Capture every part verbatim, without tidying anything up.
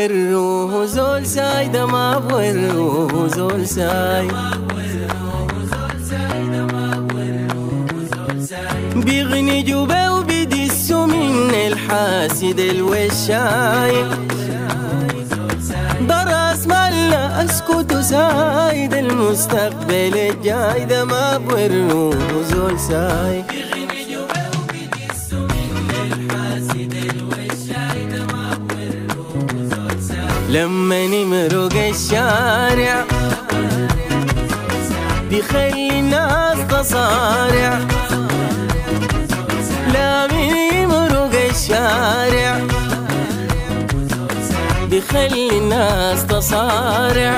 بوروه زول ساي، ده ما بوروه زول ساي. بيغني جوبه وبيدسوا من الحاسد الوشاي، درس مالنا اسكت وسايد المستقبل الجاي، ده ما بوروه زول ساي. لما نمرق الشارع بيخلي الناس تصارع، لا نمرق الشارع بيخلي الناس تصارع،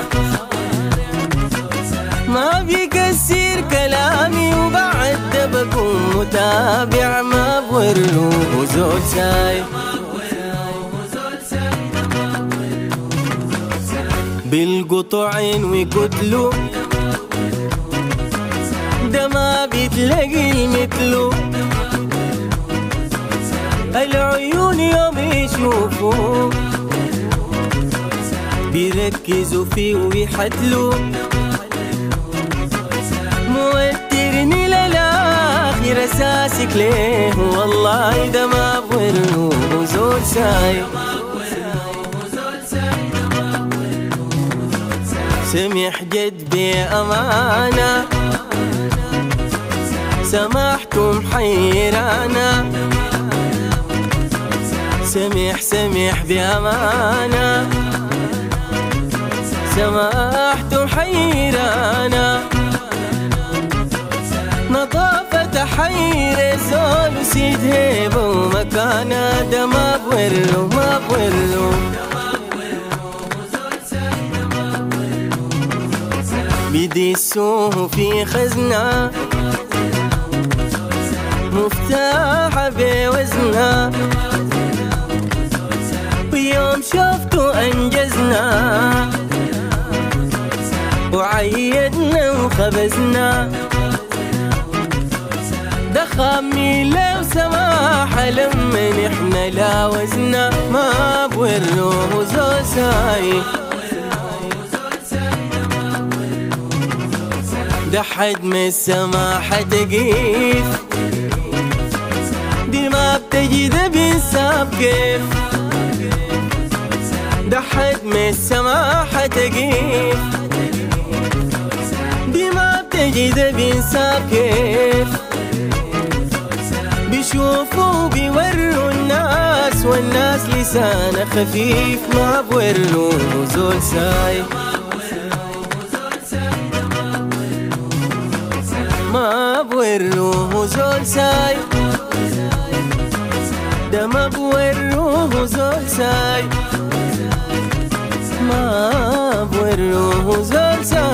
ما بيكسر كلامي وبعد بكون متابع، ما بوروه زول ساي. بالقطعين وقتلو ده ما بتلاقي مثله، العيون يوم يشوفوا بيركزوا فيه ويحتلوا، موترني للآخر اساسك ليه والله، ده ما بوروه زول ساي. سمح جد بأمانة، سمحتم حيرانا، سمح سمح بأمانة، سمحتم حيرانا، نظافة حير الزول وسيد هيبة ومكانة، ده ما بوروه ما بوروه. بيدسوه في خزنة مفتاح بوزنها، ويوم شفته أنجزنا وعيدنا وخبزنا، ده خامي لو سماحة لما نحنا لاوزنا، ما بوروه زول ساي. ده حد من السماحة تقيف، دي ما بتجي ده بينساب كيف، ده حد من السماحة تقيف، دي ما بتجي ده بينساب كيف، بيشوفوا بيوروا الناس والناس لسانه خفيف، ما بوروه زول ساي. ما بوروه زول ساي، ده ما بوروه زول ساي، ما بوروه زول ساي.